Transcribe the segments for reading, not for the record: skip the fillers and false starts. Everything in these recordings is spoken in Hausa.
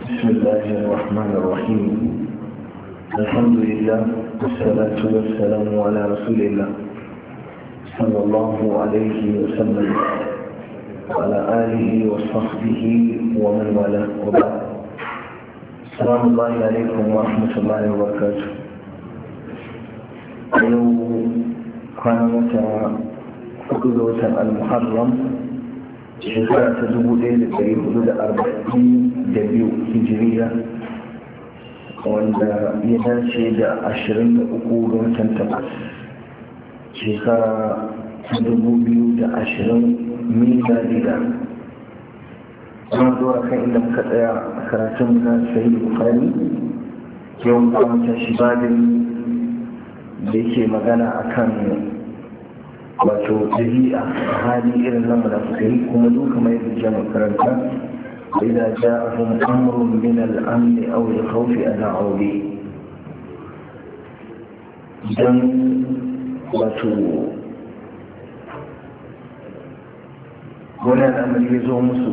بسم الله الرحمن الرحيم. الحمد لله والصلاة والسلام على رسول الله صلى الله عليه وسلم وعلى آله وصحبه ومن والاه وبعد. السلام الله عليكم ورحمة الله وبركاته. اليوم كان متى حدود المحرم shekara ta 1442 hijiriya wanda ya dace da 23 ga watan takwas shekara ta 2020 miladiya. Kuma zuwa kan inda muka tsaya a karatun na sahih bukhari yau kamata shi babin da yake magana akan wato ɗabi'a hali irin na munafikai kuma duka mai zuciya makaranta wa idza ja'ahum amrun min al-amn aw al-khawf adha'u bi. Idan wato wani al'amari ya zo musu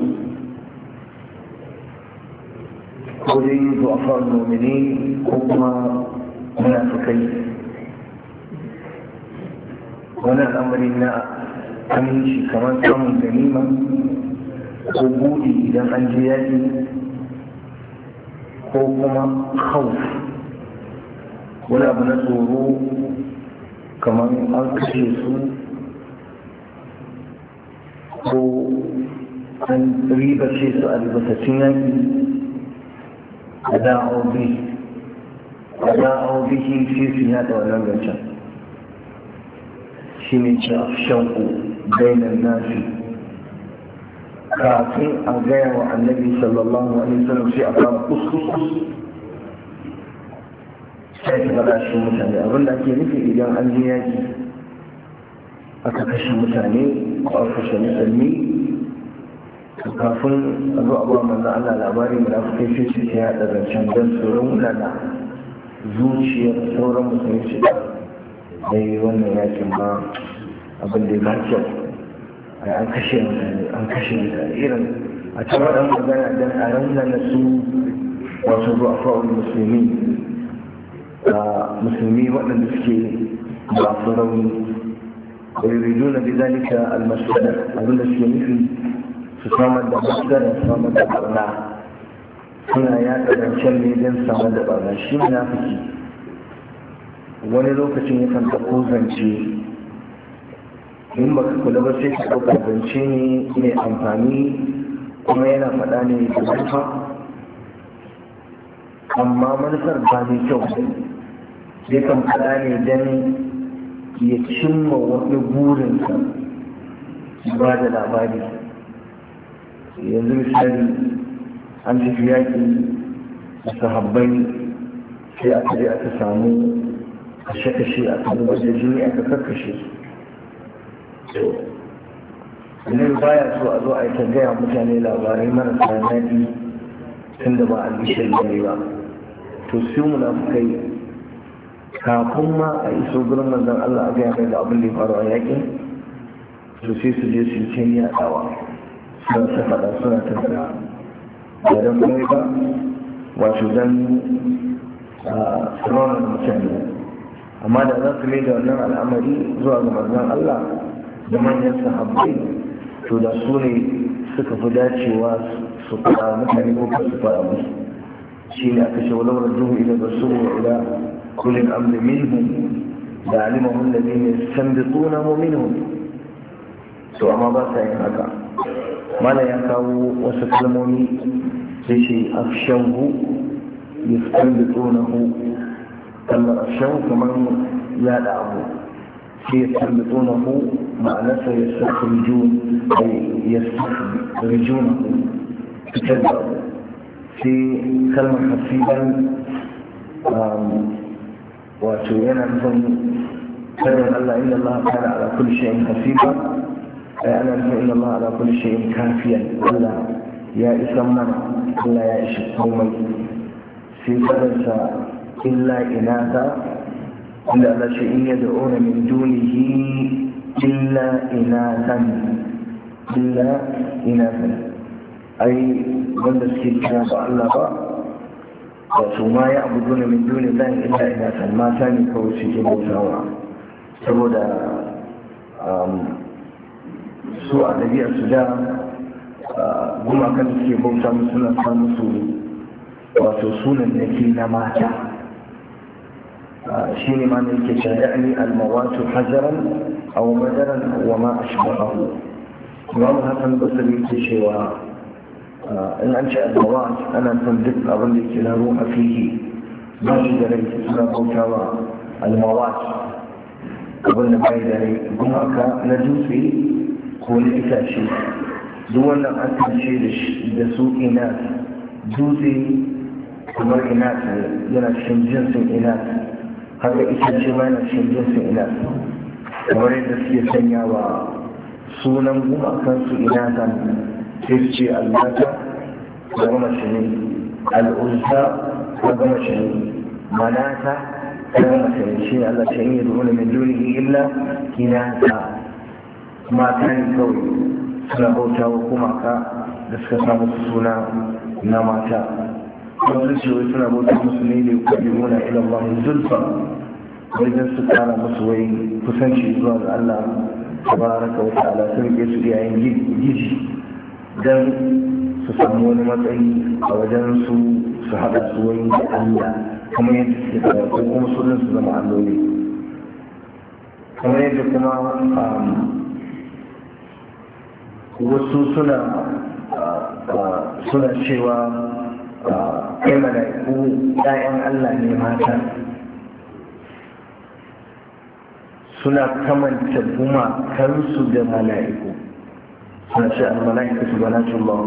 ko dai du'afa al-mu'minin ko kuma munafikai, wani al'amari na aminci kamar samun ganima ko buɗi idan an je yaƙi ko kuma hauf wani abu na tsoro kamar an kashe su ko an ribace su a ribatattun yaƙi a da'a'obihi sai su yaɗa wannan zancen shi ne ce shanku bainan nasi kafin a gaya wa annabi sallallahu alaihi wasallam sai a fara kuskus sai ta faɗa shi mutane abinda ake nufi idan an je yaki aka kashe mutane ko aka kashe musulmi kafin a zo abuwa manzan Allah labari da aka kai sai su ya haɗa zancen don tsoron wulana zuciyar sauran musulmi ce dai wannan yakin ba abin da ya ba kyau an kashe mutane irin a can waɗanda magana don a ranar su wasu zuwa fa'ul musulmi waɗanda suke ba su rauni da yuridu na bizalika almasada abinda suke nufi su samar da masada samar da barna suna yaɗa zancen ne don samar da barna shi munafiki wani lokacin yakan ɗauko zance in ba ka kula ba sai ka ɗauka zance ne mai amfani kuma yana faɗa ne da manufa amma manufar ba mai kyau yakan faɗa ne don ya cimma wani burinsa ba da labari. Yanzu misali an tafi yaƙi da sahabbai sai aka je aka samu kashe-kashe a kan wajen jini aka karkashe su. Annabi baya so a zo a yi ta gaya mutane labarai marasa daɗi tun da ba a bishiyar ne ba. To su munafukai kafin ma a iso gurin manzon Allah a gaya mai da abin da ya faru a yaƙin, to sai su je su ce ni yaɗawa suna ta faɗa suna ta faɗa ba don kuma ba wato don tsamanin mutane. Amma da za su mai da wannan al'amari zuwa ga manzon Allah da manyan sahabbai, to da su ne suka fi dacewa su faɗa mutane ko su faɗa musu. shi ne aka ce walau rajuhu ila rasul wa ila kulli al-amr minhum da alimahu alladhina yastanbitunahu minhum. to amma ba sa yin haka. mana ya kawo wasu kalmomi sai ce afshahu yastanbitunahu, kalmar afshahu kamar yaɗa abu sai yastanbitunahu ma'anarsa yastakhrijunahu fitar da abu. sai kalmar hasiban wato yana nufin sanin Allah inna Allah kana ala kulli shay'in hasiba, ai ana nufin inna Allah ala kulli shay'in kafiyan, Allah ya isa mana, Allah ya ishi komai. sai sadarsa illa inata inda Allah shi in yad'una min dunihi illa inatan ai wanda suke kira ba Allah ba wato ma ya abu dole min dole zan illa ina san mata ne kawai suke bautawa saboda su a ɗabi'ar su da gumakan suke bauta musu suna samu su wato sunan nake na mata shi ne ma ne yake shari'ani almawatu hajaran aw madaran wa ma ashbahu Imam Hassan Basri yake cewa in an ce almawat ana son duk abin da ke na ruha fihi ba shi da rai suna bautawa almawat abin da bai da rai gumaka na dutse ko na itace duk wannan an kance da su ina dutse kamar ina yana cikin jinsin ina haka itace ma yana cikin jinsin ina kamar yadda suke sanya wa sunan gumakansu ina ta sai ce allata ta gama shi ne al'ulta ta gama shi ne manata ta gama shi ne shi ne Allah ta yi ruhuna min dunihi illa ina ta mata ne kawai suna bauta wa gumaka da suka samu suna na mata wasu cewa suna bauta musu ne da kwabi muna ila Allah zulfa wajen su kara musu wai kusanci zuwa ga Allah tabaraka wa ta'ala sun rike su yayin giji don su samu wani matsayi a wajen su haɗa su wai da Allah kamar yadda suke da ko kuma sunan su zama alloli kamar yadda kuma wasu suna cewa kai mala'iku ɗayan Allah ne mata suna kamanta gumakansu da mala'iku suna ce al-mala'ika su banatun ba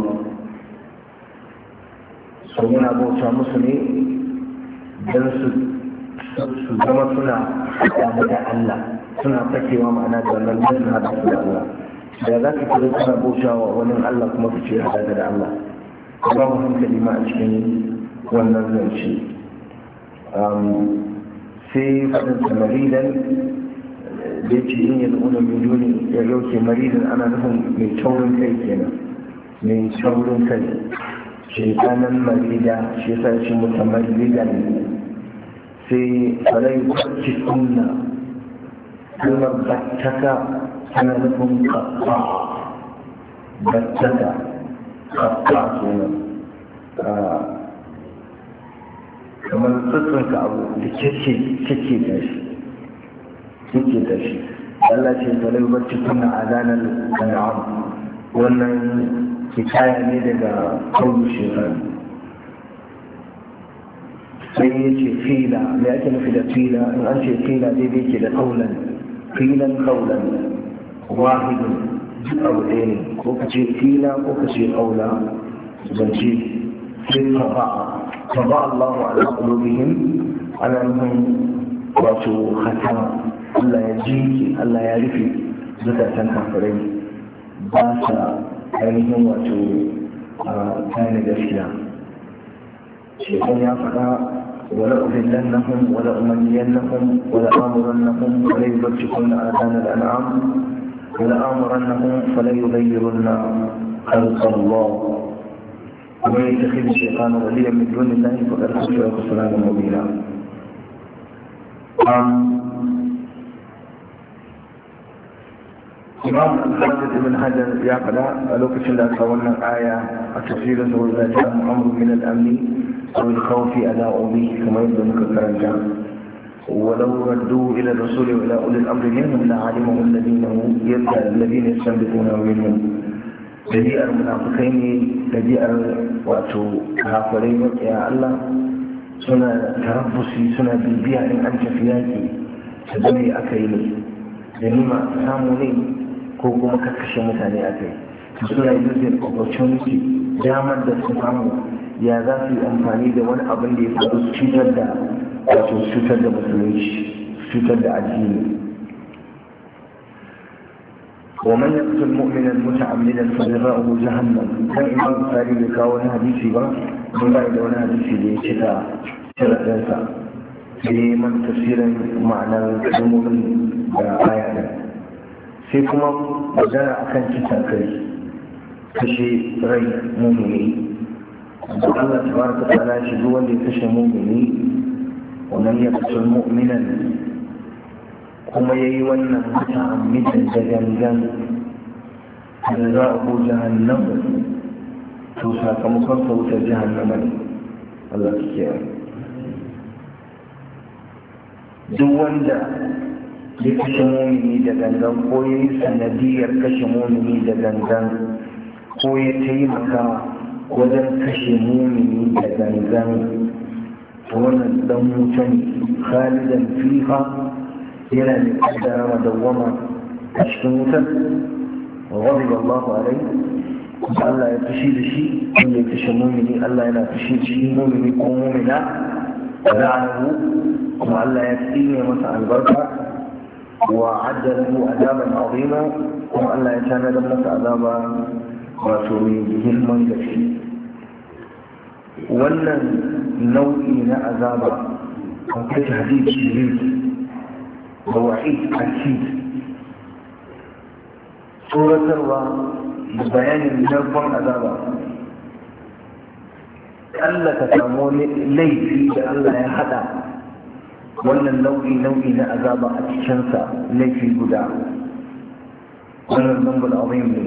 su yana bauta musu ne don su zama suna haɗa da Allah suna fakewa ma'ana da wannan don su haɗa da Allah da za ka kira suna bauta wa wani Allah kuma ka ce haɗa da Allah ba mu hankali ma a cikin wannan zance sai faɗin maridan da ya ce in yi al'una mai duni ya yauke maridan ana nufin mai taurin kai kenan mai taurin kai shekanan marida shi yasa shi mutamaridan sai falai kwanci sunna kalmar battaka tana nufin kafa battaka kafa kenan kamar tsatsanka abu da kake da shi Allah ce falai bacci kuna azanar kan'am wannan hikaya ne daga kawo shekaru sai ya ce fila me ake nufi da fila in an ce fila daidai ke da kaulan filan kaulan wahidin duk abu ɗaya ne ko ka ce fila ko ka ce kaula zance sai taba Allahu ala qulubihim ana nufin wato hatama Allah ya ji Allah ya rufe zukatan kafirai ba sa ainihin wato kayan gaskiya shekun ya faɗa wala udillannahum wala umanniyannahum wala amurannahum wala yubtikunna adana al-an'am wala amurannahum fala yughayyirunna khalqa Allah ومن يتخذ الشيطان وليا من دون الله فقد خسر خسرانا مبينا إمام الحافظ ابن حجر يقول لو كنت تولى آية التفسير إذا جاء أمر من الأمن أو الخوف أداء به كما يبدو مكرجا ولو ردوا إلى الرسول وإلى أولي الأمر منهم لعلمه الذين يستنبطونه منهم بديء المنافقين بديء واتو كافرين يا الله سنة تربصي سنة بالبيع إن أنت فياكي تدمي أكيني لنما ساموني ko kuma kakkashe mutane a kai suna using opportunity damar da su samu ya za su yi amfani da wani abin da ya faru su cutar da wato cutar da musulunci cutar da addini ومن يقتل مؤمنا متعمدا فجزاؤه جهنم كان امام البخاري بكاو حديثي با من بعد wani hadisi da ya cika sharaɗinsa sai man tafsirin ma'anar kalmomin da aya ɗin sai kuma magana akan kisan kai kashe rai mumini Allah tabaraka ta'ala shi duk wanda ya kashe mu'mini wannan ya kashe mu'minan kuma yayi wannan muta'ammidan da gangan da za a ko jahannam to sakamakon sa wutar jahannama ne Allah ya kiyaye duk wanda ya kashe mu'mini da gangan ko yayi sanadiyar kashe mu'mini da gangan ko ya taimaka wajen kashe mumini da gangan wannan dan wuta ne khalidan fiha yana da kaddara dawwama a cikin wutar wa ghadiba Allah alaihi kuma Allah ya fushi da shi wanda ya kashe mumini Allah yana fushi da shi mumini ko mumina la'anahu kuma Allah ya tsine masa albarka wa adda lahu adaban azima kuma Allah ya tanadar masa azaba wato mai girman gaske wannan nau'i na azaba akwai tahdid shadid da wa'id akid tsoratarwa da bayanin narkon azaba Allah ka samu laifi da Allah ya hada wannan nau'i na azaba a cikinsa laifi guda wannan zambul azim ne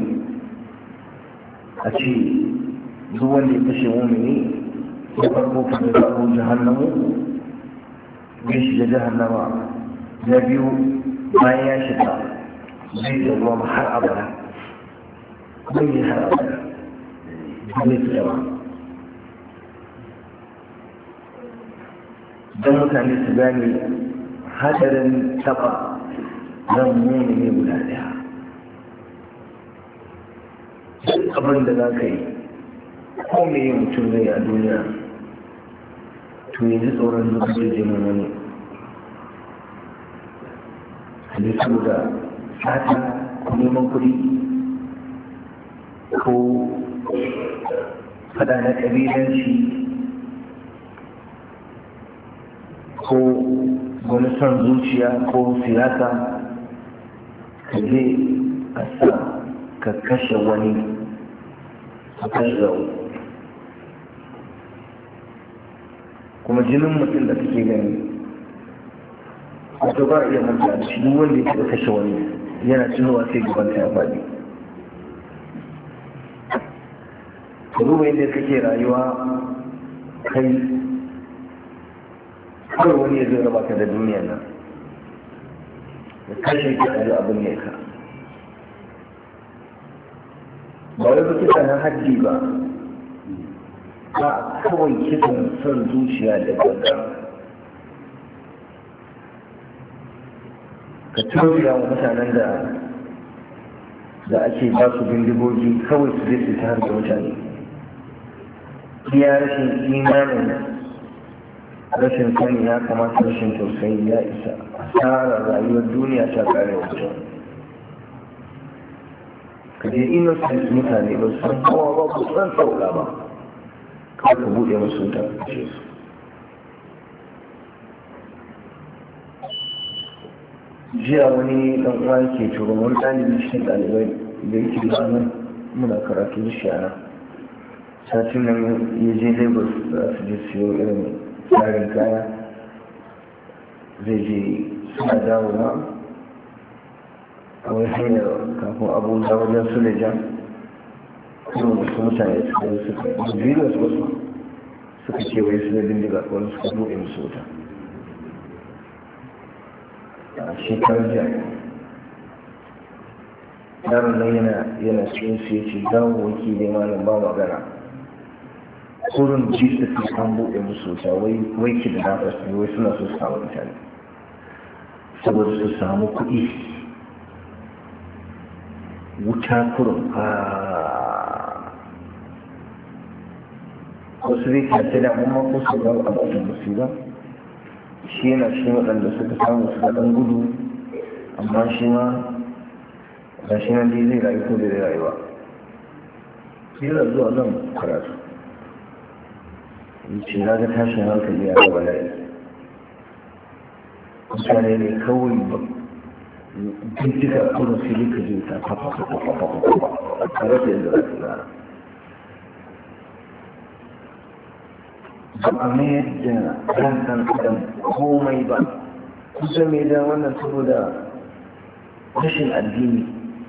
a ce duk wanda ya kashe mumini ya farko fata zaɓo jahannamu ya shiga jahannama na biyu bayan ya shiga zai da ruwa har abada zai yi har abada zai tsayawa don mutane su gane hadarin taɓa zan mumini guda ɗaya abin da za ka yi ko me yi mutum zai a duniya to yanzu tsoron zuwa jinin wani halittu da sata ko neman kuɗi ko fada na ƙabilanci ko wani son zuciya ko siyasa ka je a sa ka kashe wani a kashe zaune kuma jinin mutum da kake gani wato ba iya manta da shi duk wanda ya taɓa kashe wani yana tunowa sai gabanta ya faɗi ka duba yadda kake rayuwa kai kawai wani ya zai raba ka da duniya nan da kashe ka a abin ne ka ba wai ba kisa na haddi ba ba kawai kisan son zuciya da gaggawa ka tausaya wa mutanen da ake ba su bindigogi kawai su zai ta har da mutane iya rashin imanin rashin sani ya kamata rashin tausayi ya isa asarar rayuwar duniya ta kare mutum ka je innocent mutane ba su san kowa ba ku san saula ba kawai ka buɗe musu wuta ka ce su jiya wani ɗan uwa ke turo wani ɗalibi cikin ɗalibai da yake zanen muna karatu da shi ana satin nan ya je lagos za su je siyo irin tsarin kaya zai je suna dawo na a wani hanyar kafin abuja wajen suleja kuma wasu mutane suka yi suka biyu suka kewaye su da bindiga wani suka buɗe musu wuta a shekarar jiya yaron nan yana cikin su ya ce dawo waki ne malam ba magana kurin ji su fi an buɗe musu wuta wai ki da nafas ne wai suna so su samu mutane saboda su samu kuɗi wuta kurin wasu zai kyace da amma ko su ga abin musiba shi yana cikin waɗanda suka samu suka ɗan gudu amma shi ma ga shi nan dai zai rayu ko bai rayu ba yana zuwa nan karatu ce na ga tashin hankali ya gaba layi mutane ne kawai ba bintika kuma fili ka je ta fafa a rasa yadda za ta gara ba a mayar da ran ɗan adam komai ba. Kusa mai da wannan saboda rashin addini.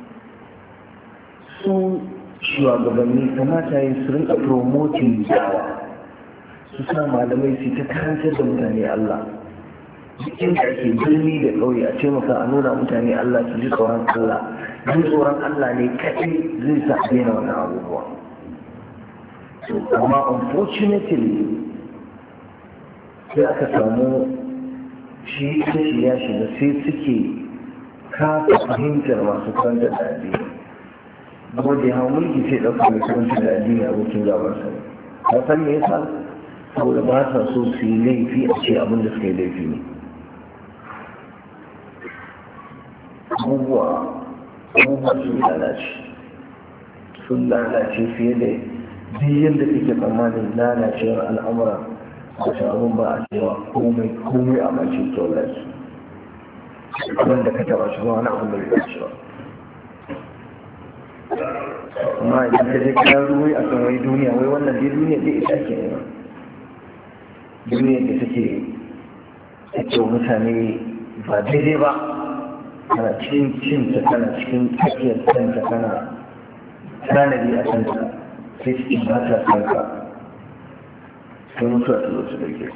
Su shugabanni kamata yi su rinka promoting dawa, su sa malamai su ta karantar da mutane Allah. Cikin da ake birni da ƙauye a ce maka a nuna mutane Allah su ji tsoron Allah. Jin tsoron Allah ne kaɗai zai sa a daina wannan abubuwa. Amma unfortunately sai aka samu shi ya shiga sai suke kasa fahimtar masu karanta da addini. Wanda ya hau mulki sai ɗauka mai karanta da addini abokin gabarsa ne. Ka san me yasa? Saboda ba sa so su yi laifi a ce abin da suka yi laifi ne. Abubuwa sun lalace fiye da duk yadda kake tsammanin lalacewar al'amura. Wasu abin ba a cewa komai a mace tsoron su abin da ka taba shi ba wani abin da bai ci ba. Amma idan ka je kira ruwai a kan wai duniya, wai wannan dai duniya dai ita ke nema. Duniya da take mutane ba daidai ba, kana cikin cinta, kana cikin tsakiyar canta, kana tanadi a canta, sai cikin ba ta sanka. Sai mutuwa ta zo su dauke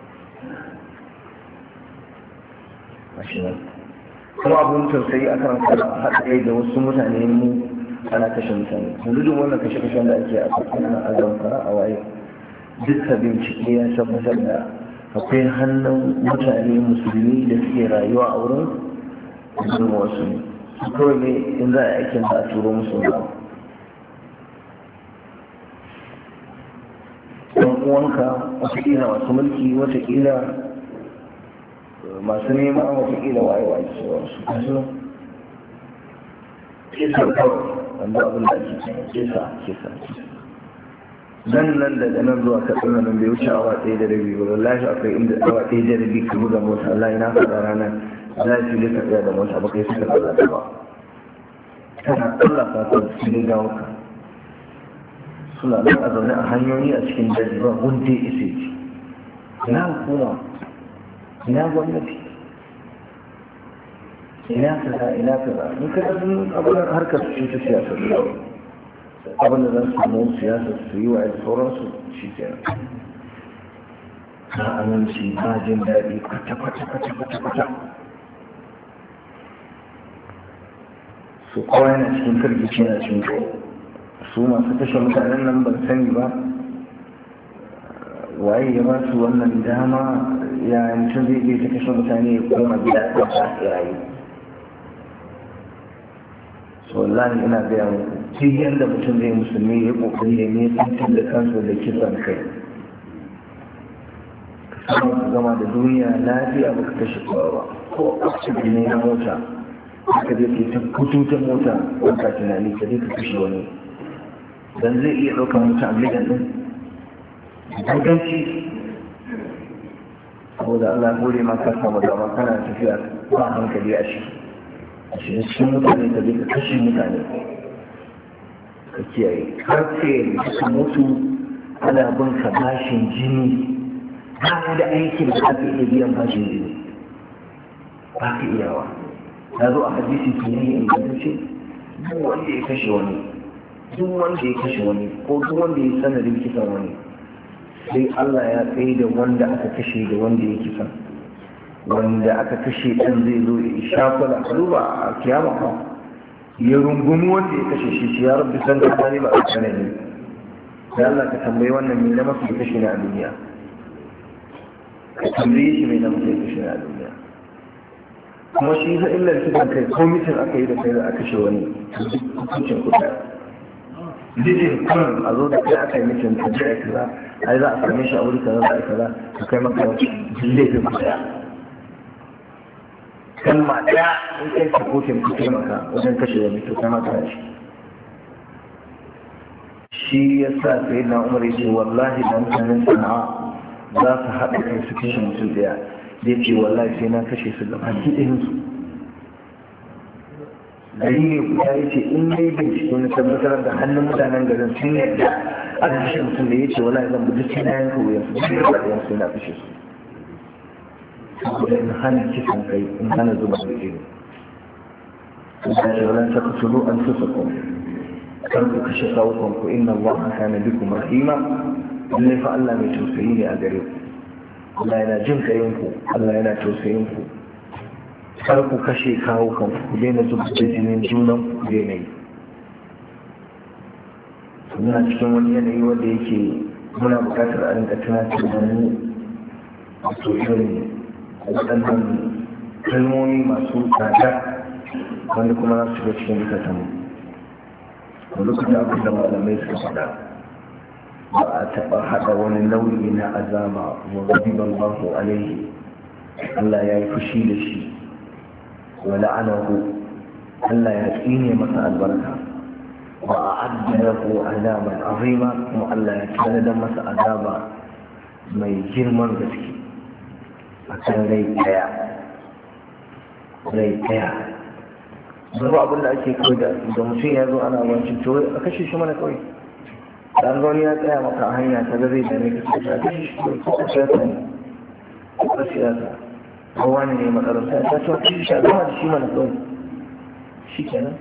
kuma abin tausayi a kan haɗe da wasu mutane mu ana kashe mutane. Yanzu duk wannan kashe-kashen da ake a kakana a zamfara a waye, duka bincike ya tabbatar da akwai hannun mutane musulmi da suke rayuwa a wurin zuwa wasu ne. Su kawai ne in za a aikin da a turo musu ba. Ɗan uwanka watakila masu mulki, watakila masu nema, watakila waye su wasu kasu kisa kawai wanda abin da ake kisa nan daga nan zuwa katsina nan bai wuce awa ɗaya da rabi ba. Wallahi akwai inda awa ɗaya da rabi ka buga mota. Allah na faɗa ranar za su yi ka tsaya da mota ba kai suka tsalla ta ba. Kana tsallafa ta su ne gawo ka. Suna nan a zaune a hanyoyi a cikin daji ba wanda ya isa ce. Ina hukuma, ina gwamnati, ina kaza. In ka ɗan abin harkar su ta siyasa abin da zan samu siyasa su yi wa sauransu shi ke na aminci ba jin daɗi kwata-kwata. Su kowa yana cikin firgici na cikin su masu kashe mutanen nan ban sani ba waye ya ba su wannan dama. Ya mutum zai iya ta kashe mutane ya koma gida a ƙasa yayi. Wallahi ina gaya muku duk yadda mutum zai musulmi ya kokari ya nesantar da kansu da kisan kai. Ka samu ka gama da duniya lafiya baka kashe kowa ba, ko asibiti ne na mota ka je ke ta kututun mota wanda tunani ka je ka kashe wani dan zai iya ɗaukar mutum a miliyan ɗin ganganci. Saboda Allah gode ma ka samu dama kana tafiya ba hankali a shi cikin mutane ka je ka kashe mutane ka kiyaye har sai su mutu ana bin ka bashin jini. Ba da aikin da aka iya biyan bashin jini ba ka iyawa. Ya zo a hadisi tuni ingantacce duk wanda ya kashe wani ko duk wanda ya sanadin kisan wani, sai Allah ya tsaye da wanda aka kashe da wanda ya kisan. Wanda aka kashe ɗan zai zo ya shafula a duba a kiyama ba ya rungumi wanda ya kashe shi ya rabbi san ka ne ba a sanani. Da Allah ka tambayi wannan mai na mafi kashe na a duniya, ka tambaye shi mai na mafi kashe na a duniya. Kuma shi za illar kisan kai ko mitin aka yi da kai da aka kashe wani hukuncin kuɗa. Dijin kan a zo da kai aka yi mitin ka ji a kaza, ai za a same shi a wuri kaza za a kaza ka kai maka laifin kuɗa. Kalma ɗaya in kai ka kotun ka taimaka wajen kashe wani to kai maka shi ya sa sai na Umar ya ce wallahi da mutanen Sana'a za su haɗa kai su kashe mutum ɗaya. Ya ce wallahi sai na kashe su gaba ɗayan su. gari ne guda ya ce in dai bincike na tabbatar da hannun mutanen garin sun yadda aka kashe mutum da ya ce wala zan bi duk na yanka wuyan su duk da ɗayan su na kashe su saboda in hana kisan kai in hana zuba da jini sun ce wala ta kusuru an su sakon kar ku kashe kawukan ku inna Allah kana bikum rahima lallai fa Allah mai tausayi ne a gare ku Allah yana jin kayan ku Allah yana tausayin ku kar ku kashe kawo kan ku daina zuba da jinin junan ku daina yi muna cikin wani yanayi wanda yake muna buƙatar a rinka tunatar da mu wato irin waɗannan kalmomi masu tsada wanda kuma za su ga cikin zukatan mu a lokacin abin da malamai suka faɗa ba a taɓa haɗa wani nau'i na azaba wa ghadiban Allahu alaihi Allah ya yi fushi da shi ولعنه ألا يأتيني مساء البركة وأعد له عذابا عظيما وألا يكون مساء عذابا ما يجير من ذلك أكان ليتيا zuwa abin da ake kawai da mutum ya zo ana wancin to a kashe shi mana kawai dan zaune ya tsaya maka a hanya ta zai dame ka sai a kashe shi kawai ko siyasa ne ko siyasa kowa ne matsalar ta ce wata shi a gama da shi mana kawai shi kenan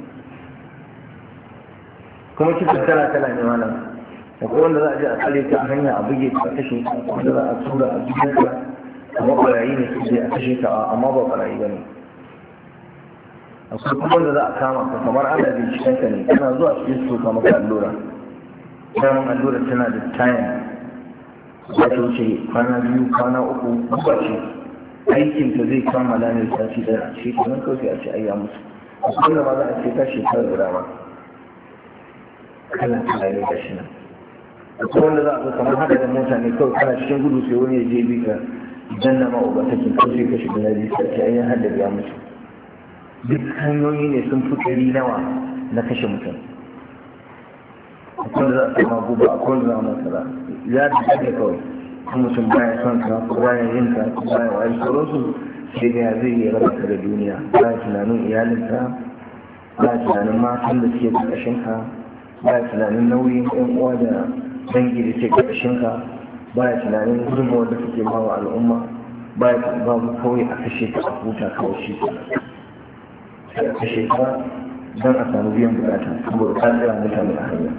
kuma kisan kala ne malam da ko wanda za a je a tsare ta hanya a buge ta kashe ta wanda za a tura a gidanka amma barayi ne su je a kashe ta amma ba barayi ba ne akwai kuma wanda za a kama ka kamar ana binciken ka ne kana zuwa cikin su ka maka allura daman allura tana da tayan za ta wuce kwana 2 kwana 3 ba ce aikinta zai kammala ne sati da shi kenan kawai a ce ayya musu a kullum ma za a ce ta shekara guda ma kallon tunani da shi nan akwai wanda za a zo kamar hada da mota ne kawai kana cikin gudu sai wani ya je bi ka idan na ma'uba take kawai sai ka shiga na bisa ce ayyan hada ya mutu duk hanyoyi ne sun fi ɗari nawa na kashe mutum akwai wanda za a sama guba akwai wanda za a masara ya da kawai mutum baya son ka ko baya yin ka ko baya wayar sauransu sai da zai yi raba ka da duniya baya tunanin iyalinka baya tunanin matan da suke ƙarƙashin ka baya tunanin nauyin ɗan uwa da dangi da ke ƙarƙashin ka baya tunanin gudunmawar da suke ba wa al'umma baya babu kawai a kashe ka a huta kawai shi sai a kashe ka don a samu biyan bukata saboda ka tsaya mutane a hanya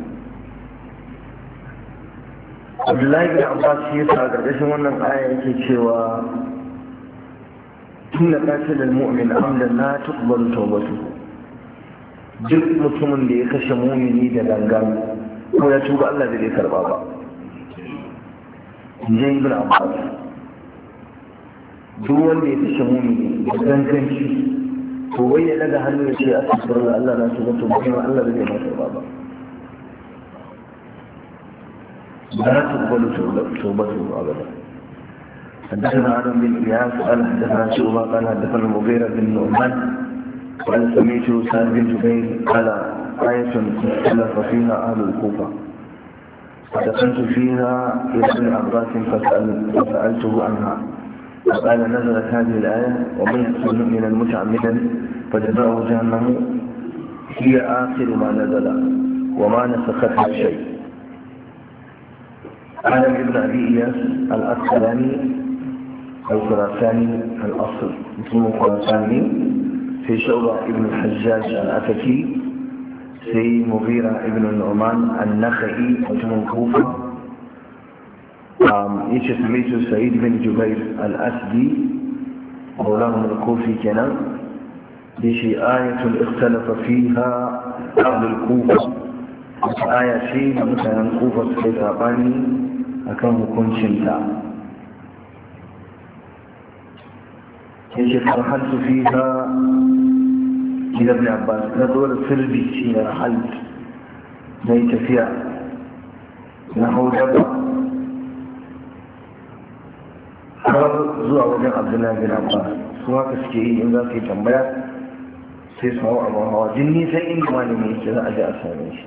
Abdullahi bin Abbas shi yasa gargashin wannan aya yake cewa inna qatilal mu'min amdan la tuqbalu tawbatuhu duk mutumin da ya kashe mu'mini da gangan ko ya tuba Allah da zai karba ba inji Ibn Abbas duk wanda ya kashe mu'mini da ganganci to wai ya daga hannu ya ce astaghfirullah Allah na tuba to kuma Allah da zai karba ba لا تقبل توبته أبدا حدثنا آدم بن إياس قال حدثنا شعبة قال حدثنا المغيرة بن نعمان قال سمعت سعد بن جبير قال آية اختلف فيها أهل الكوفة فدخلت فيها إلى ابن عباس فسألته عنها فقال نزلت هذه الآية ومن يقتل مؤمنا متعمدا فجزاؤه جهنم هي آخر ما نزل وما نسختها شيء. آدم بن أبي إياس الأسقلاني الخراساني الأصل اسمه خراساني في شعبة ابن الحجاج الأتكي في مغيرة ابن النعمان النخعي اسمه الكوفة سميته سعيد بن جبير الأسدي مولاهم الكوفي كان يشي آية اختلف فيها أهل الكوفة آية شيء مثلا الكوفة سيطاباني akan hukuncinta yace farhaltu fiha ila ibn Abbas na zo da sirri shi ne rahalt dai tafiya na haudaba har zuwa wajen Abdullahi bin Abbas su haka suke yi in za su yi tambaya sai su hawa abin hawa jin nisan inda malami yake za a ji a same shi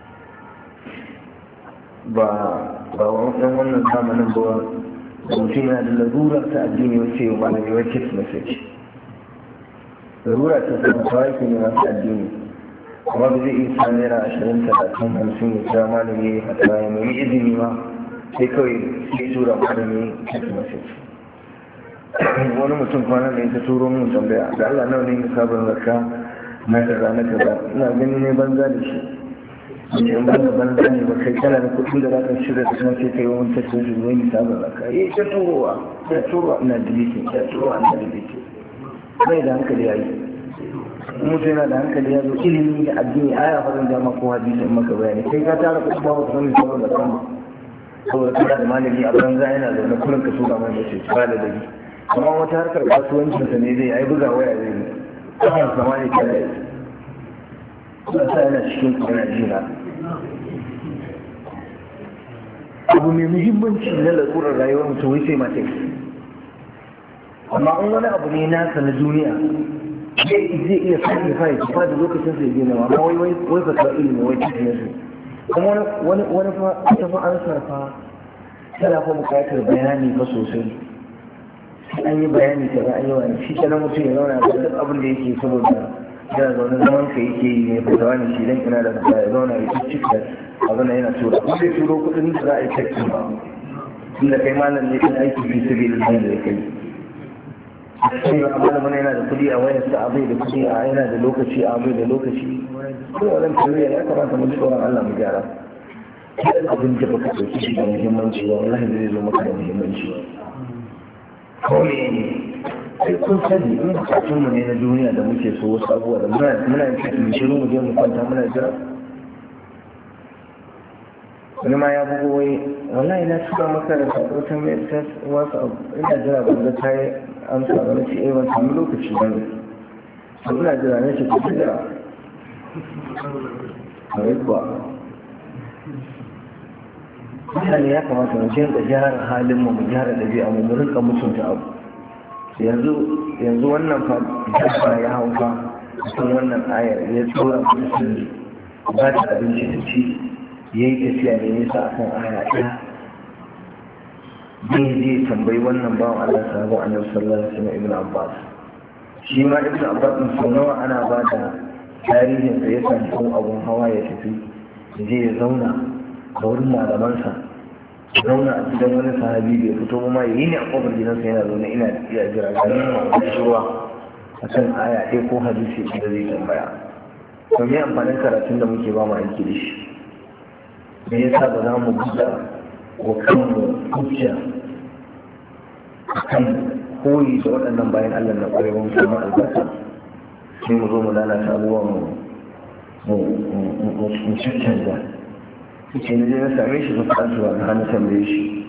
ba wannan zamanin ba da mutum yana da larura ta addini wacce yau malami wai text message larura ta samu kawai ke ne masu addini amma ba zai iya sa naira 20-30-50 ya kira malami a tara ya nemi izini ma sai kawai sai tura malami text message. Wani mutum kwanan da ya ta turo min tambaya da Allah nawa ne sabon zakka na kaza na kaza ina gani ne banza da shi in banza ne ba kai kana da kuɗi da zaka shirya da kuma sai kai wani tasiri shi wani sabon zakka ta turowa ina deleting bai da hankali ya yi mutu yana da hankali ya zo ilimi da addini aya faɗin jama ko hadisi in maka bayani kai ka tara kuɗi ba wata sanin sabon zakka saboda kana da malami a banza yana zaune kullum ka tura mai mace ba da dabi amma wata harkar kasuwancinsa ne zai yi buga waya zai yi kafin sama ne kada yi kuma sa yana cikin kuna jina abu mai muhimmanci na lalurar rayuwar mutum wai sai mata amma in wani abu ne nasa na duniya zai iya sake fayi ki fada lokacin sai gina amma wai ba ta ilimi wai cikin yasu kuma wani fa ita fa an sarfa tana fa bukatar bayani fa sosai an yi bayani ta an yi wani shi kenan mutum ya zauna da duk abin da yake saboda yana zaune zaman ka yake yi ne ba wani shi dan ina da ya zauna ya cika abin da yana tura ko zai turo kuɗin da za a yi cikin ba inda kai malam ne kan aiki fi sabi da zai da kai sai ya malamin yana da kuɗi a wayarsa a bai da kuɗi a yana da lokaci a bai da lokaci ko wannan tarbiyya ya kamata mu ji tsoron Allah mu gyara abin da baka ɗauki shi da muhimmanci ba wallahi zai zo maka da muhimmanci kawai ne sai kun sani in bukatunmu ne na duniya da muke so wasu abubuwa da muna yin cikin shiru mu je mu kwanta muna jira wani ma ya bugo wai wallahi na tura maka da sako ta mai ta wasu abu ina jira ban ga ta yi amsa ba na ce ban samu lokaci ba ne to ina jira na ce ku jira a yi kuwa mutane ya kamata mu jinka gyara halin mu gyara ɗabi'a mu rinka mutunta abu yanzu wannan fa ya hau fa cikin wannan ayar ya tsora mutum ba ta abinci da ci ya yi tafiya da nisa a kan aya ɗaya zai tambayi wannan bawan Allah sahabon annabi sallallahu alaihi wasallam ibn Abbas shi ma ibn Abbas din sau nawa ana ba da tarihin sa ya samu abun hawa ya tafi je ya zauna a wurin malamansa zauna a gidan wani sahabi bai fito ma ya yi ne a kofar gidansa yana zaune ina iya jira ganin wani ruwa a kan aya ɗaya ko hadisi da zai tambaya to me amfanin karatun da muke ba mu aiki da shi me yasa ba za mu buɗa wa kanmu hujja kan koyi da waɗannan bayan Allah na ƙwarewa mu samu albarka sai mu zo mu lalata abubuwan mu canza ce ne na same shi ba ta zuwa ga hannun tambaye shi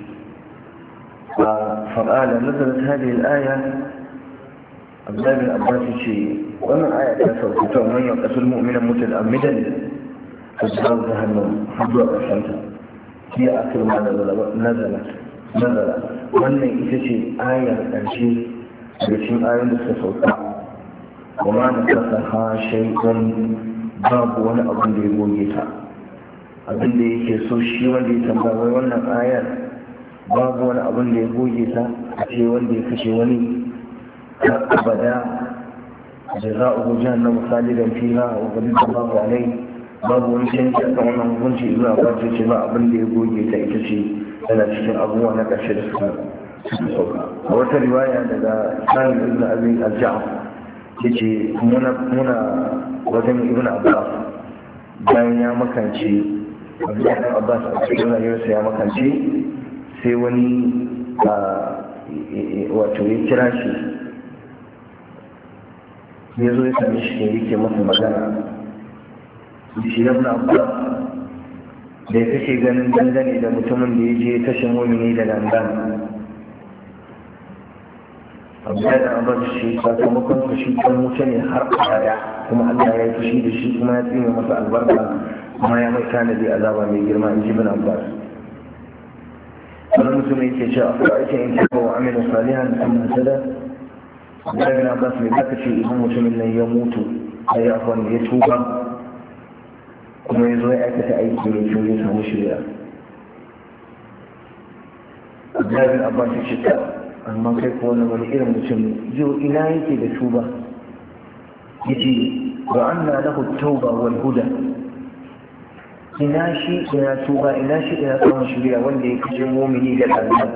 faƙala nazarar hadhihi al-aya Abdullah bin Abbas ce wannan aya ta sauke ta man yaqtul mu'mina muta'ammidan fajr jahannam zuwa ƙarshen ta hiya akhir ma nazala wannan ita ce ayar ƙarshe da cikin ayoyin da suka sauka kuma na kasaha shay'un babu wani abin da ya goge ta abin da yake so shi wanda ya tambaye wannan ayar babu wani abin da ya goge ta a ce wanda ya kashe wani abada jaza'uhu jahannam khalidan fiha wa ghadiba Allahu alayhi babu wani canji a kan wannan hukunci zuwa kwace ce ba abin da ya goge ta ita ce tana cikin abubuwa na ƙarshe da suka sauka a wata riwaya daga Sa'id ibn Abi al-Ja'f yace muna wajen Ibn Abbas bayan ya makance Abdullahi Abbas a cikin rayuwarsa ya makance sai wani wato ya kira shi ya zo ya sami shi ne yake masa magana shi Ibn Abbas da ya kashe ganin dangane da mutumin da ya je kashe mumini da gangan Abdullahi Abbas shi sakamakon su shi kan wuce ne har abada kuma Allah ya yi fushi da shi kuma ya tsine masa albarka kuma ya mai tanadi azaba mai girma in ji Ibn Abbas wani mutum yake cewa a fara'aikin in taɓa wa amina salihan sun masada Abdullahi bin Abbas mai zaka ce idan mutumin nan ya mutu a yi afon ya tuba kuma ya zo ya aikata aiki mai kyau ya samu shirya Abdullahi bin Abbas ya ce ta amma kai ko wani irin mutum yau ina yake da tuba yace wa anna lahu at-tauba wal huda ina shi ina tuba ina shi ina samun shirya wanda ya kashe mumini da gangan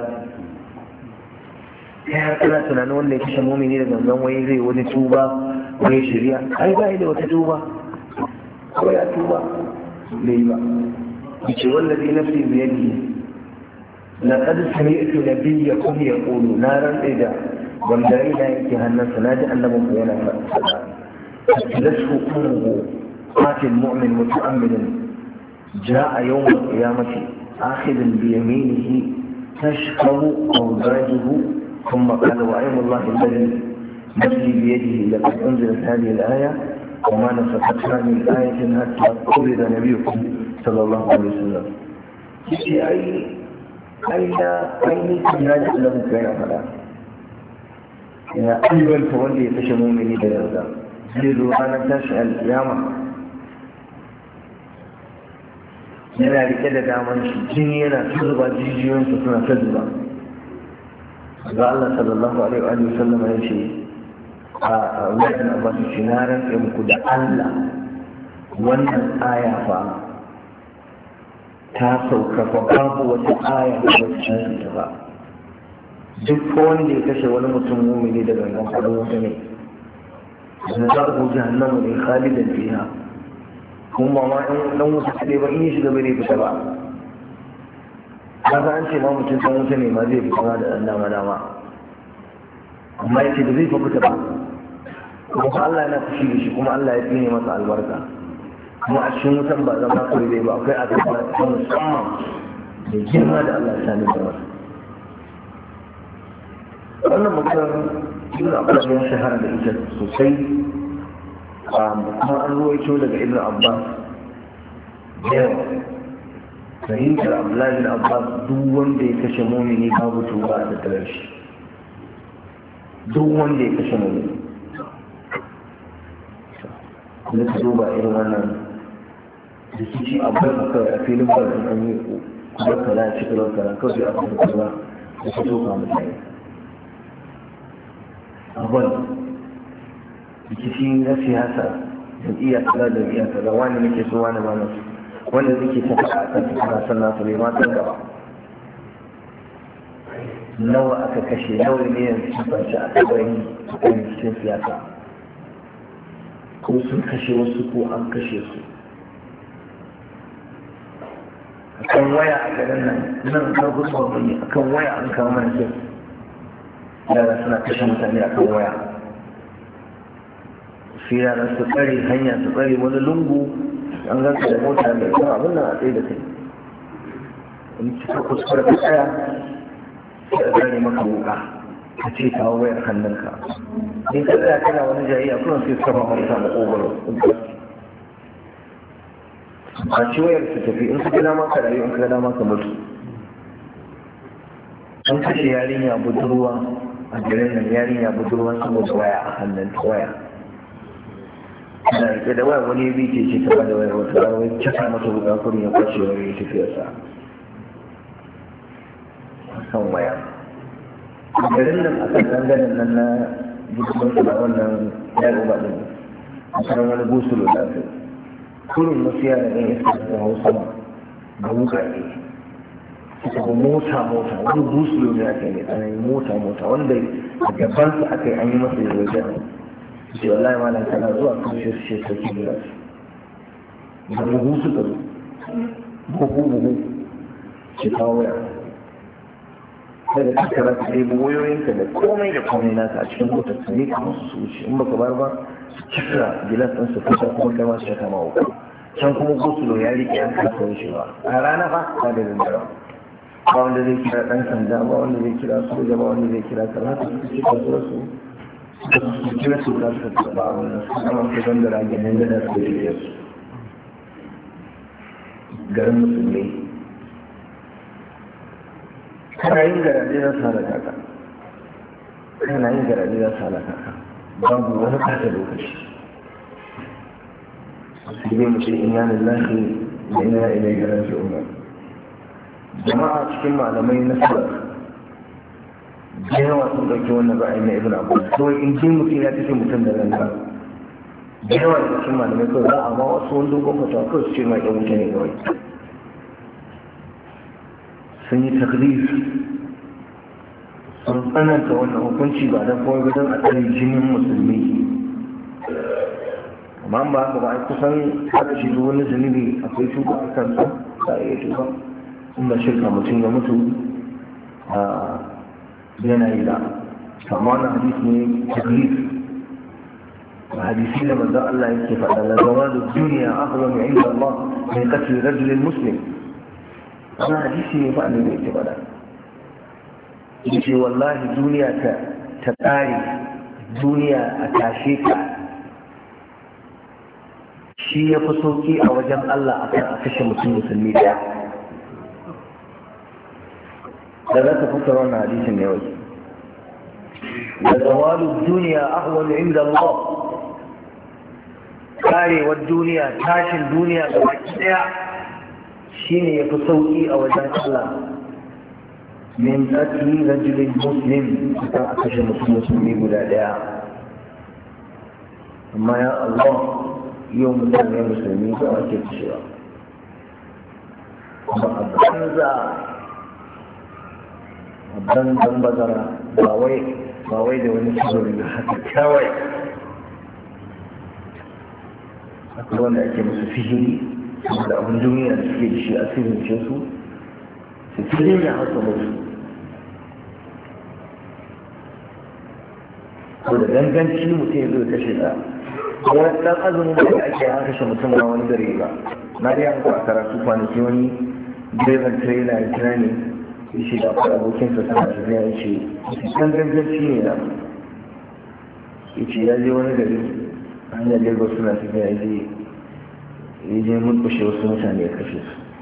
kai har kana tunanin wanda ya kashe mumini da gangan wai zai wani tuba wani shirya ai ba da wata tuba ko ya tuba bai ba yace wallazi nafsi bi yadihi laqad sami'tu nabiyyakum yaqulu naran ida wanda ina yake hannunsa naji annabinku yana faɗa تدسه أمه قاتل مؤمن متأمل جاء يوم القيامة آخذ بيمينه تشقه أوزاجه ثم قال وأيم الله الذي نفسي بيده لقد أنزلت هذه الآية وما نسختها من آية حتى قبض نبيكم صلى الله عليه وسلم أين تناجع له كان فلا يا أيها الفولي يتشموا مني بلغة zai zo ranar tashi alkiyama yana rike da daman shi jini yana ta zuba jijiyoyinsa suna ta zuba ga Allah sallallahu alaihi wa sallam ya ce a wajen abasu shi na rantse muku da Allah wannan aya fa ta sauka fa babu wata aya da wata ta ba duk wanda ya kashe wani mutum mumini da gangan faɗin wata ne نزاره جهنم خالدا فيها هم ما لو تسلي بإني شد بري بتبع هذا أنت ما ممكن تموتني ما زي بكما لأننا مناما ما يتدري فكتبع كما الله أنا تشيل شيء كما الله يبيني مسأل البركة كما أشوف تنبأ لما أقول لي بقى في أتبع تنصمم لجمع الله ثاني مرة wannan maganar ibn abbas ya shahara da ita sosai kuma an ruwaito daga ibn abbas yawa fahimtar abdullahi bin abbas duk wanda ya kashe mumini babu tuba da tarar shi duk wanda ya kashe mumini da ta duba irin wannan rikici abai a kawai a filin barin an yi kuma kaza a cikin kaza kawai a kuma kaza da ta toka mutane abin rikici na siyasa jam'iyya kaza da jam'iyya kaza wani nake so wani ma nasu wanda nake ta faɗa a kan suna son nasu bai ma san gaba nawa aka kashe nawa ne yanzu sun fanci a kabari a kan cikin siyasa ko sun kashe wasu ko an kashe su a kan waya a garin nan kan gusa wani a kan waya an kawo mana kyau yara suna kashe mutane a kan waya su yara su tsare hanya su tsare wani lungu an ganka da mota mai kan abin nan a tsaye da kai in cika kuskure ka tsaya sai a zane maka wuka ka ce kawo wayar hannunka in ka tsaya kana wani jayayya kuma sai su kama manta da ƙogaro a ci wayar su tafi in ka gada maka rayu in ka gada maka mutu an kashe yarinya budurwa a garin nan yarinya budurwa saboda waya a hannun waya na rike da waya wani bi ce ta bada waya wata rawar kasa mata wuka kurin ya kwace waya ya tafiyarsa kan waya a garin nan a kan dangane nan na gudunman su da wannan yaro ba ɗin a kan wani gusulo da aka kurin wasu yara ɗin iska da hausa da wuka ne suka mota wani gusulo ne aka yi tsanani mota wanda a gabansa aka yi an yi masa da wajen ce wallahi malam kana zuwa kan shi sauki da su da buhu suka zo buhu ce kawo waya sai da suka za ka ɗebo wayoyinka da komai nasa a cikin motar su ne kamar su wuce in baka bar ba su cika gilas ɗin su kusa kuma kai masu shaka ma wuka can kuma gusulo ya riƙe an kasuwar shi ba a rana fa ba da dindara ba wanda zai kira ɗan sanda ba wanda zai kira soja ba wanda zai kira kaza su ci kasuwar su su kira su za su taɓa a wannan su kama su don da rage nan da su da su garin musulmi kana yin garaje za su halaka ka babu wani kasa lokaci su zai mace ina lillahi da ina ilai garin umar jama'a cikin malamai na salar da yawa sun ɗauki wannan ra'ayi na ibn abbas kawai in ji mutum ya tafi mutum da ranga da yawa da cikin malamai kawai za a ma wasu wani dogon fatawa kawai su ce ma ɗan wuta ne kawai sun yi taklif sun tsananta wannan hukunci ba don kawai gudan a tsare jinin musulmi amma ba haka ba a kusan haka shi wani zunubi akwai tuba a kansa za a iya tuba in ba shirka mutum ya mutu a yanayi da amma wannan hadisi ne taklif hadisi da manzon Allah yake faɗa la zawalu dunya ahwanu inda Allah min qatl rajul muslim wannan hadisi ne fa annabi yake faɗa yace wallahi duniya ta tsare duniya a tashe ta shi ya fi sauki a wajen Allah akan a kashe mutum musulmi daya da za ta fita wannan hadisin ne wai la zawalu dunya ahwanu inda Allah karewar duniya tashin duniya da baki daya shine yafi sauki a wajen Allah min qatli rajulin muslim kan a kashe musulmi guda daya amma ya Allah yau mutane musulmi ba ake kashewa ba a banzan bazara ba wai da wani shirin haka kawai akwai wanda ake musu sihiri da abin duniya da suke da shi a sirince su fi da haka musu ko da ganganci mutum ya zo kashe da kuma dan azumin da ake an kashe mutum na wani dare ba na da yanku a karatu kwanaki wani direban trailer ya kira ne ya ce da akwai abokinsa suna tafiya ya ce dan ganganci ne na ya ce ya je wani gari hanyar lagos suna tafiya ya je mulkushe wasu mutane ya kashe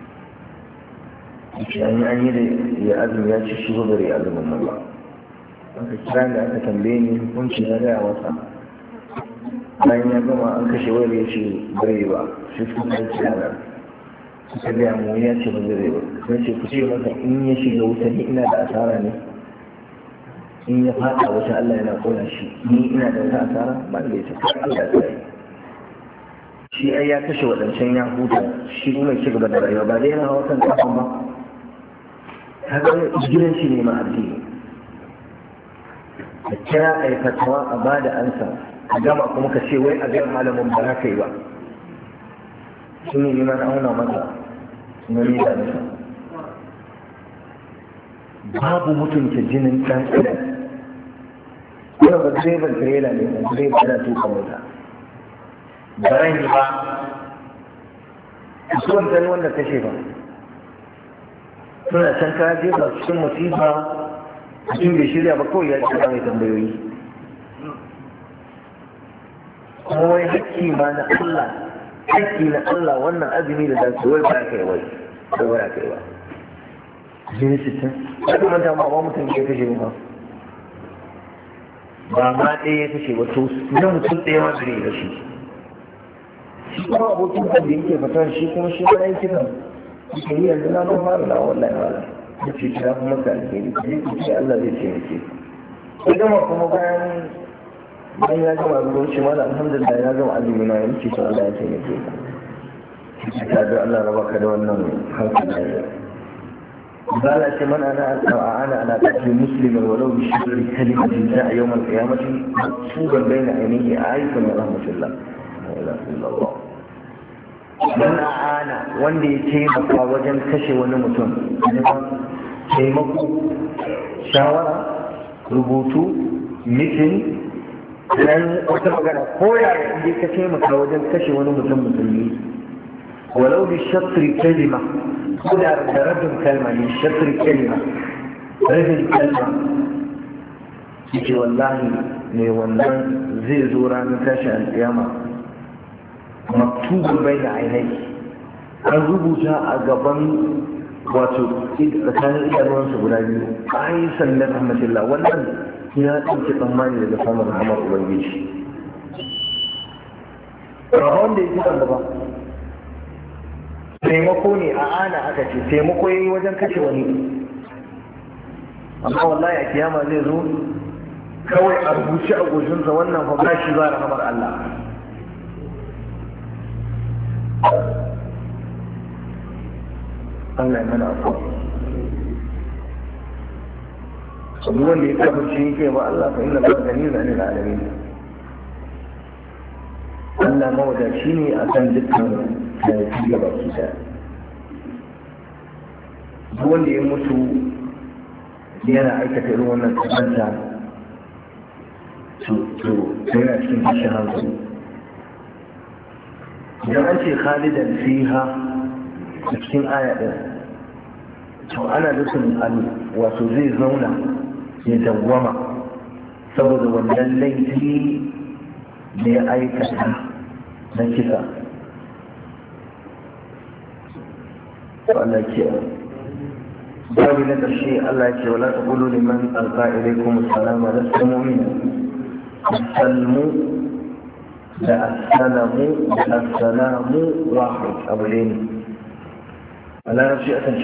su an yi da ya azumi ya ce shi ba bari azumin nan ba aka kira da aka tambaye ni hukunci na gaya masa bayan ya gama an kashe wani ya ce bari ba shi su kan kira suka gaya mu ya ce ba zai ba sai ce ku ce masa in ya shiga wuta ni ina da asara ne in ya fada wata Allah yana kona shi ni ina da wata asara ba da ita ko Allah ya tsare shi ai ya kashe wadancan ya huta shi kuma ya ci gaba da rayuwa ba dai yana hawa kan kafin ba kaga gidan shi ne ma addini a kira a yi fatawa a ba da ansa a gama kuma ka ce wai a ga malamin ba haka yi ba shi ne neman auna masa na ni da nisa babu mutunta jinin ɗan adam wannan ba direban tirela ne ba direban yana tuka mota bayan yi ba su wanda ne wanda kashe ba suna can ka jefa cikin musiba cikin bai shirya ba kawai ya shiga mai tambayoyi kuma wai hakki ma na Allah hakki na Allah wannan azumi da za su wai ba kai wai ko ba kai ba jini sittin ya kuma ta ma mutum ya kashe ba ba ma ɗaya ya kashe ba to na mutum ɗaya ma zai da shi shi kuma abokin kan da yake fatan shi kuma shi ma yake kan shi yi yanzu na ban fara na wallahi wala da ce kira kuma ka alheri ce Allah zai ce nake ya gama kuma bayan ya gama zuwa shi ma da alhamdulillah ya gama azumi na yanki to Allah ya ce nake ka ga Allah raba ka da wannan hankali قال من أنا على قتل مسلم ولو بشر كلمة جاء يوم القيامة مكتوبا بين عينيه آية من رحمة الله لا إله إلا الله من أعانى وندي تيمك وجن كشي ونمتون تيمك شاورا ربوتو مثل لأن وتبقى قوية عندي كتيمك وجن كشي ونمتون مسلمين ولو بالشطر كلمة كده رجل كلمة للشطر كلمة رجل كلمة يجي والله ne wannan zai zo ranar tashi alƙiyama maktubun bai da ainihi an rubuta a gaban wato tsakanin idanuwansa guda biyu ayi sannan rahmatullah wannan ya ɗauke tsammani daga samun rahamar ubangiji rahon da ya ji ɗan gaba taimako ne a ana aka ce taimako ya yi wajen kashe wani amma wallahi a kiyama zai zo kawai a rubuce a goshinsa wannan fa ba shi ba rahamar Allah Allah ya mana afuwa. Duk wanda ya kafirce yake ba Allah fa inna Allah ganiyun 'anil 'alamin. Allah mawadaci ne akan dukkan halittu gaba ki daya. Duk wanda ya mutu yana aikata irin wannan kasanta to yana cikin tashin hankali. Idan an ce khalidan fiha a cikin aya ɗin, to ana nufin wato zai zauna ya dawwama saboda wannan laifi da ya aikata na kisa. Allah ke babu na ƙarshe Allah ce wala ta ƙulu liman alƙa ilaikum salama da samomin asalmu da assalamu da assalamu wahid abu ne a larabci akan